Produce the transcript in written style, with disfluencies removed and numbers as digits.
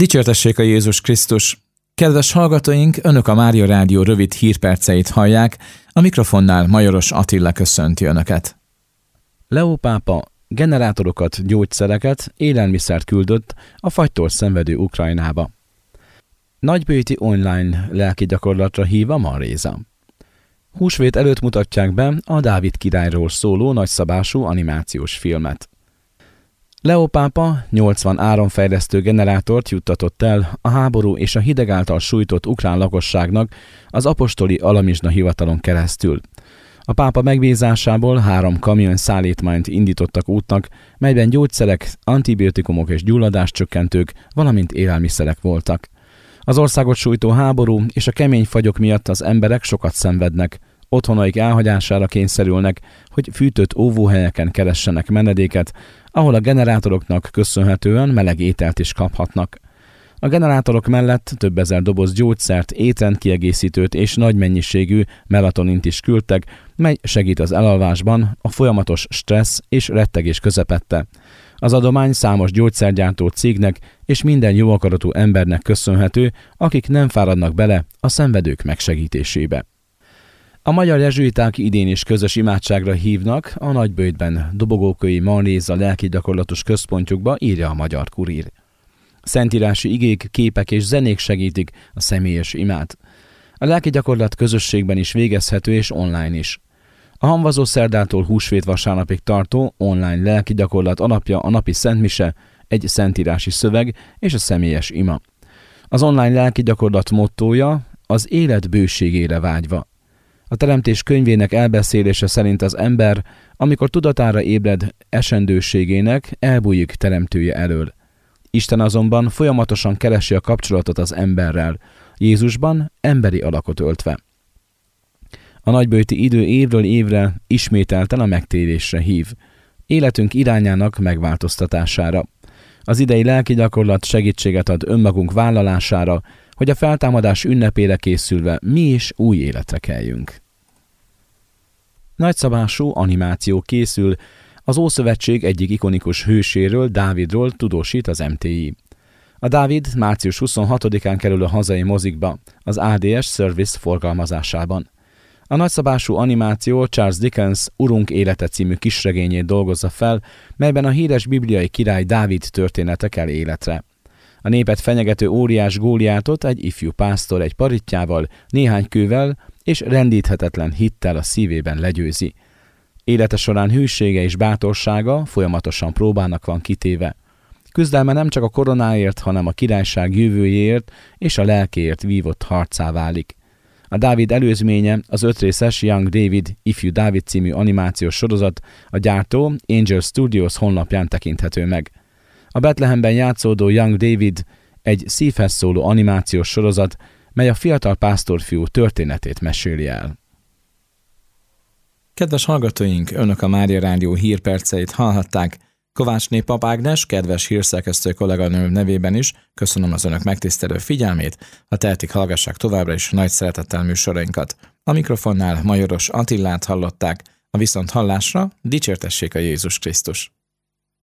Dicsértessék a Jézus Krisztus! Kedves hallgatóink, Önök a Mária Rádió rövid hírperceit hallják, a mikrofonnál Majoros Attila köszönti Önöket. Leó pápa generátorokat, gyógyszereket, élelmiszert küldött a fagytól szenvedő Ukrajnába. Nagybőti online lelki gyakorlatra hív a Manréza. Húsvét előtt mutatják be a Dávid királyról szóló nagyszabású animációs filmet. Leó pápa 80 áramfejlesztő generátort juttatott el a háború és a hideg által sújtott ukrán lakosságnak az apostoli alamizsna hivatalon keresztül. A pápa megbízásából 3 kamion szállítmányt indítottak útnak, melyben gyógyszerek, antibiotikumok és gyulladáscsökkentők, valamint élelmiszerek voltak. Az országot sújtó háború és a kemény fagyok miatt az emberek sokat szenvednek, otthonaik elhagyására kényszerülnek, hogy fűtött óvóhelyeken keressenek menedéket, ahol a generátoroknak köszönhetően meleg ételt is kaphatnak. A generátorok mellett több ezer doboz gyógyszert, étrendkiegészítőt és nagy mennyiségű melatonint is küldtek, mely segít az elalvásban, a folyamatos stressz és rettegés közepette. Az adomány számos gyógyszergyártó cégnek és minden jóakaratú embernek köszönhető, akik nem fáradnak bele a szenvedők megsegítésébe. A magyar jezsuiták idén is közös imádságra hívnak a Nagybőjtben Dobogókői Manréza lelkigyakorlatos központjukba, írja a Magyar Kurír. Szentírási igék, képek és zenék segítik a személyes imát. A lelkigyakorlat közösségben is végezhető és online is. A Hamvazó szerdától húsvét vasárnapig tartó online lelkigyakorlat alapja a napi szentmise, egy szentírási szöveg és a személyes ima. Az online lelkigyakorlat mottója az élet bőségére vágyva. A Teremtés könyvének elbeszélése szerint az ember, amikor tudatára ébred esendőségének, elbújik teremtője elől. Isten azonban folyamatosan keresi a kapcsolatot az emberrel, Jézusban emberi alakot öltve. A nagybőjti idő évről évre ismételten a megtérésre hív, életünk irányának megváltoztatására. Az idei lelki gyakorlat segítséget ad önmagunk vállalására, hogy a feltámadás ünnepére készülve mi is új életre keljünk. Nagyszabású animáció készül, az Ószövetség egyik ikonikus hőséről, Dávidról tudósít az MTI. A Dávid március 26-án kerül a hazai mozikba, az ADS Service forgalmazásában. A nagyszabású animáció Charles Dickens Urunk élete című kisregényét dolgozza fel, melyben a híres bibliai király Dávid története kel életre. A népet fenyegető óriás Góliátot egy ifjú pásztor egy parittyával, néhány kővel és rendíthetetlen hittel a szívében legyőzi. Élete során hűsége és bátorsága folyamatosan próbának van kitéve. Küzdelme nem csak a koronáért, hanem a királyság jövőjéért és a lelkéért vívott harcá válik. A Dávid előzménye az 5 részes Young David, Ifjú Dávid című animációs sorozat a gyártó Angel Studios honlapján tekinthető meg. A Betlehemben játszódó Young David egy szívhez szóló animációs sorozat, mely a fiatal pásztorfiú történetét meséli el. Kedves hallgatóink, Önök a Mária Rádió hírperceit hallhatták. Kovácsné Pap Ágnes, kedves hírszerkesztő kolléganőm nevében is köszönöm az Önök megtisztelő figyelmét, ha tehetik, hallgassák továbbra is nagy szeretettel műsorainkat. A mikrofonnál Majoros Attilát hallották, a viszonthallásra dicsértessék a Jézus Krisztus.